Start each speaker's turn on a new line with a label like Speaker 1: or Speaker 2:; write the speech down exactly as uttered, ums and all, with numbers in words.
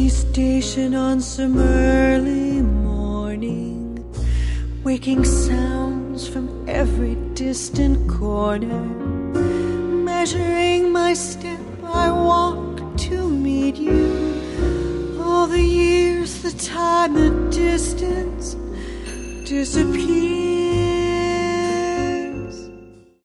Speaker 1: station on some early morning, waking sounds from every distant corner, measuring my step, I walk to meet you. All the years, the time, the distance disappear.